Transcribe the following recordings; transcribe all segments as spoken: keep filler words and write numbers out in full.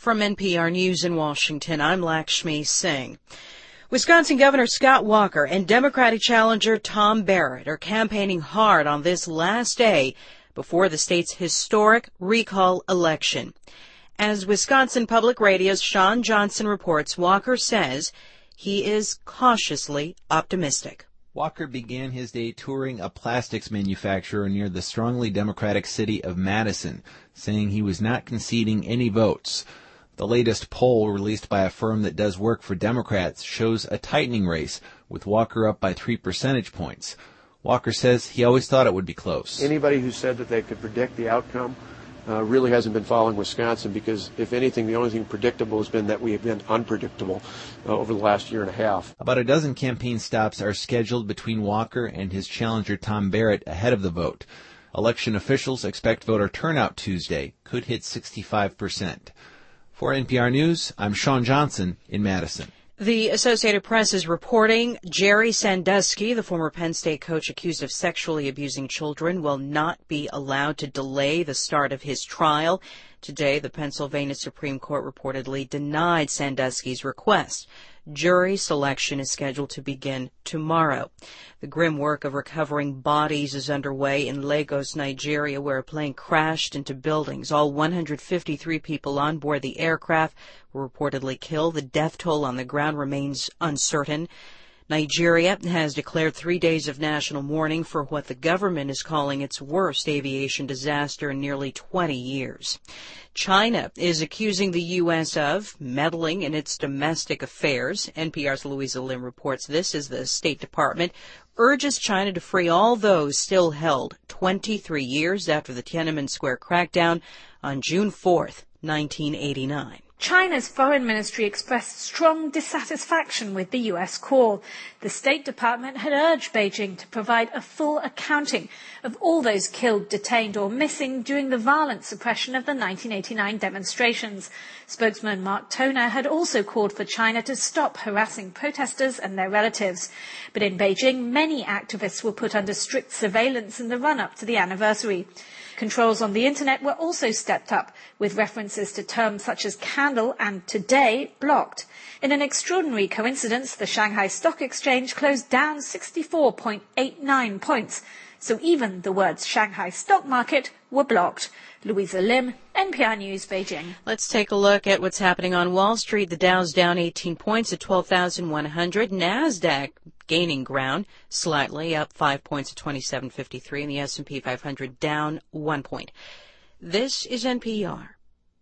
From N P R News in Washington, I'm Lakshmi Singh. Wisconsin Governor Scott Walker and Democratic challenger Tom Barrett are campaigning hard on this last day before the state's historic recall election. As Wisconsin Public Radio's Sean Johnson reports, Walker says he is cautiously optimistic. Walker began his day touring a plastics manufacturer near the strongly Democratic city of Madison, saying he was not conceding any votes. The latest poll, released by a firm that does work for Democrats, shows a tightening race, with Walker up by three percentage points. Walker says he always thought it would be close. Anybody who said that they could predict the outcome uh, really hasn't been following Wisconsin, because, if anything, the only thing predictable has been that we have been unpredictable uh, over the last year and a half. About a dozen campaign stops are scheduled between Walker and his challenger Tom Barrett ahead of the vote. Election officials expect voter turnout Tuesday could hit sixty-five percent. For N P R News, I'm Sean Johnson in Madison. The Associated Press is reporting Jerry Sandusky, the former Penn State coach accused of sexually abusing children, will not be allowed to delay the start of his trial. Today, the Pennsylvania Supreme Court reportedly denied Sandusky's request. Jury selection is scheduled to begin tomorrow. The grim work of recovering bodies is underway in Lagos, Nigeria, where a plane crashed into buildings. All one hundred fifty-three people on board the aircraft were reportedly killed. The death toll on the ground remains uncertain. Nigeria has declared three days of national mourning for what the government is calling its worst aviation disaster in nearly twenty years. China is accusing the U S of meddling in its domestic affairs. N P R's Louisa Lim reports this as the State Department urges China to free all those still held twenty-three years after the Tiananmen Square crackdown on June fourth, nineteen eighty-nine. China's foreign ministry expressed strong dissatisfaction with the U S call. The State Department had urged Beijing to provide a full accounting of all those killed, detained or missing during the violent suppression of the nineteen eighty-nine demonstrations. Spokesman Mark Toner had also called for China to stop harassing protesters and their relatives. But in Beijing, many activists were put under strict surveillance in the run-up to the anniversary. Controls on the internet were also stepped up, with references to terms such as candle and today blocked. In an extraordinary coincidence, the Shanghai Stock Exchange closed down sixty-four point eight nine points, so even the words Shanghai Stock Market were blocked. Louisa Lim, N P R News, Beijing. Let's take a look at what's happening on Wall Street. The Dow's down eighteen points at twelve thousand one hundred. NASDAQ gaining ground slightly, up five points at twenty-seven fifty-three, and the S and P five hundred down one point. This is N P R.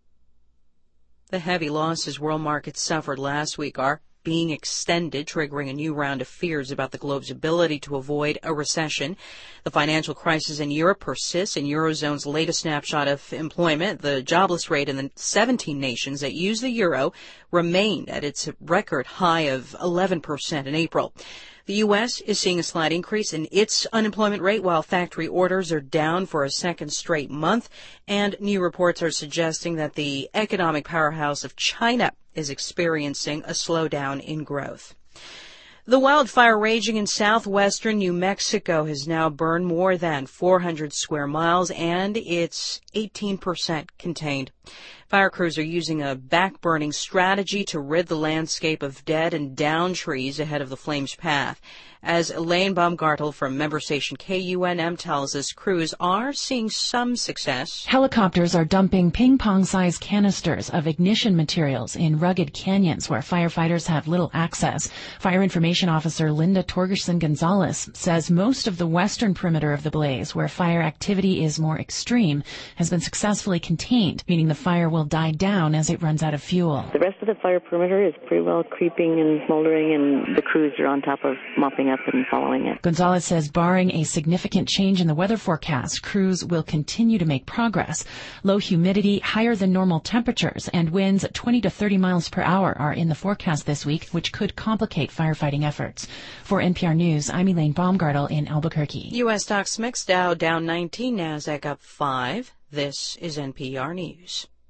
The heavy losses world markets suffered last week are being extended, triggering a new round of fears about the globe's ability to avoid a recession. The financial crisis in Europe persists. In Eurozone's latest snapshot of employment, the jobless rate in the seventeen nations that use the euro remained at its record high of eleven percent in April. The U S is seeing a slight increase in its unemployment rate, while factory orders are down for a second straight month, and new reports are suggesting that the economic powerhouse of China is experiencing a slowdown in growth. The wildfire raging in southwestern New Mexico has now burned more than four hundred square miles, and it's eighteen percent contained. Fire crews are using a back-burning strategy to rid the landscape of dead and downed trees ahead of the flames' path. As Elaine Baumgartel from member station K U N M tells us, crews are seeing some success. Helicopters are dumping ping-pong-sized canisters of ignition materials in rugged canyons where firefighters have little access. Fire Information Officer Linda Torgerson-Gonzalez says most of the western perimeter of the blaze, where fire activity is more extreme, has been successfully contained, meaning the fire will die down as it runs out of fuel. The rest of the fire perimeter is pretty well creeping and smoldering, and the crews are on top of mopping up and following it. Gonzalez says barring a significant change in the weather forecast, crews will continue to make progress. Low humidity, higher than normal temperatures, and winds at twenty to thirty miles per hour are in the forecast this week, which could complicate firefighting efforts. For N P R News, I'm Elaine Baumgartel in Albuquerque. U S stocks mixed, Dow down nineteen, NASDAQ up five. This is N P R News.